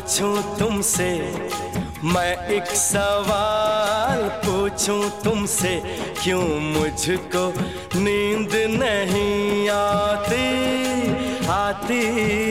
पूछूं तुमसे, मैं एक सवाल पूछूं तुमसे, क्यों मुझको नींद नहीं आती आती?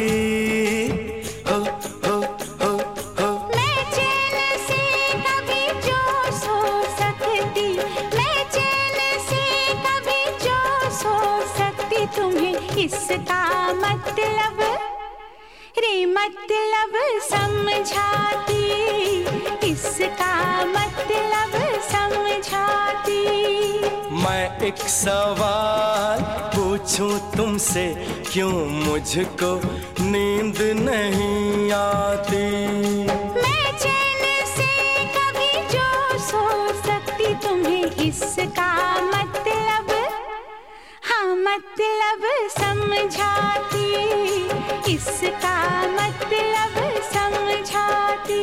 हो हो हो हो। मैं चैन से कभी जो सो सकती, मैं चैन से कभी जो सो सकती, तुम्हें इसका मतलब रे मतलब समझाती, इसका मतलब समझाती। मैं एक सवाल पूछूं तुमसे, क्यों मुझको नींद नहीं आती? मैं चैन से कभी जो सो सकती, तुम्हें इसका मतलब हाँ मतलब समझाती, इसका मतलब समझाती।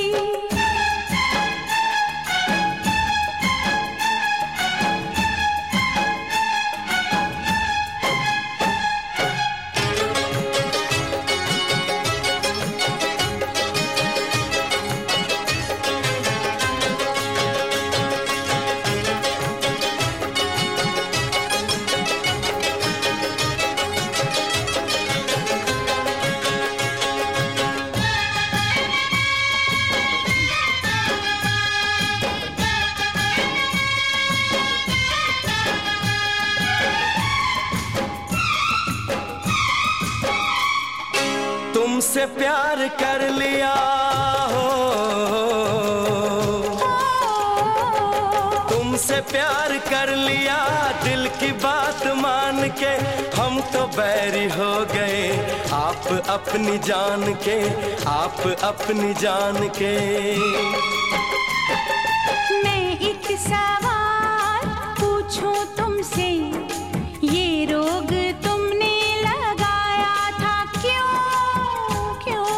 तुमसे प्यार कर लिया हो, तुमसे प्यार कर लिया, दिल की बात मान के हम तो बैरी हो गए, आप अपनी जान के, आप अपनी जान के। मैं एक सवाल पूछूं तुमसे, ये रोग तुमने लगाया था क्यों क्यों?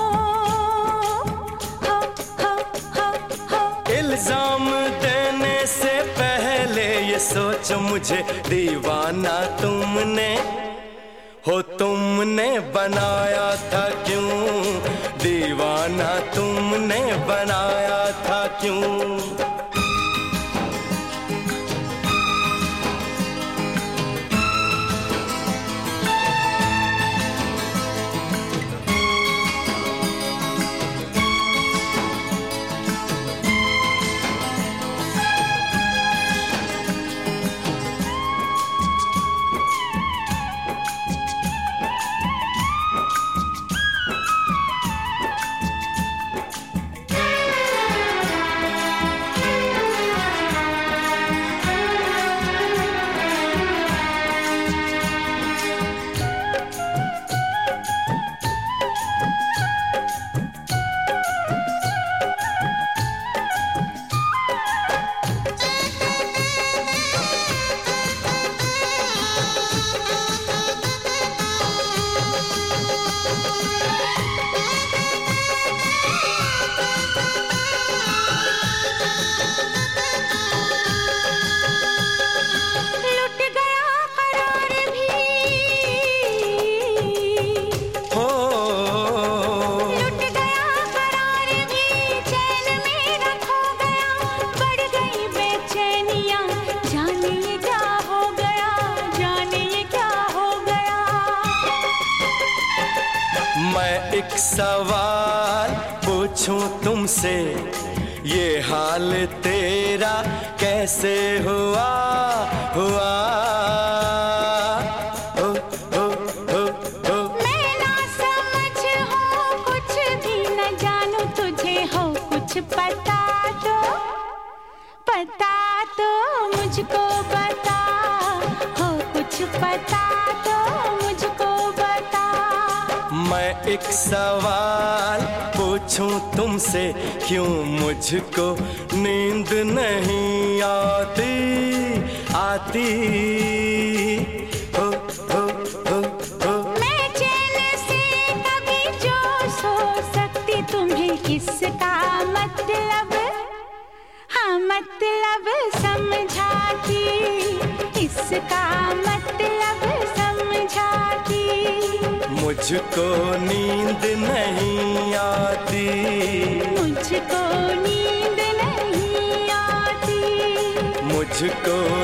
हो हो हो हो। इल्जाम देने से पहले ये सोचो, मुझे दीवाना तुमने हो, तुमने बनाया था क्यों? दीवाना तुमने बनाया था क्यों? मैं एक सवाल पूछूं तुमसे, ये हाल तेरा कैसे हुआ हुआ? हो हो हो हो। मैं ना समझ हूँ, कुछ भी न जानू, तुझे हो कुछ पता तो मुझको बता, हो कुछ पता तो मुझको बता। मैं एक सवाल पूछूं तुमसे, क्यों मुझको नींद नहीं आती आती? हो हो हो हो। मैं चैन से कभी जो सो सकती, तुम्हें इसका मतलब हाँ मतलब समझाती, इसका मतलब समझाती। मुझको नींद नहीं आती। मुझको